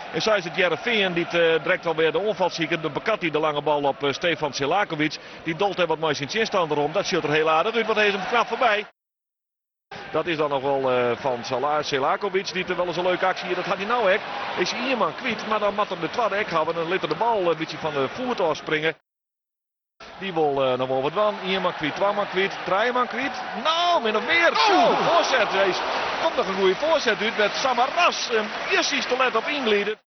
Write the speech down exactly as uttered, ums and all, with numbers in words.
En zo is het Jereveen die uh, direct alweer de onvalzieker. De Bekat die de lange bal op uh, Stefan Selakovic. Die dolt er wat mooi zijn chinstand erom. Dat ziet er heel aardig uit, want hij is hem knap voorbij. Dat is dan nog wel uh, van Selakovic. Die er wel eens een leuke actie. Dat had hij nou echt. Is hij Ierman kwijt. Maar dan moet hem de tweede hek hebben. Dan liet er de bal een beetje van de voet afspringen. Die wil uh, nog wel wat van. Ierman kwijt, twee man kwijt, drie man kwijt. Nou, min of meer. Zo, voorzet. Er komt nog een goede voorzet uit met Samaras. Um, eerst is te let op ingleden.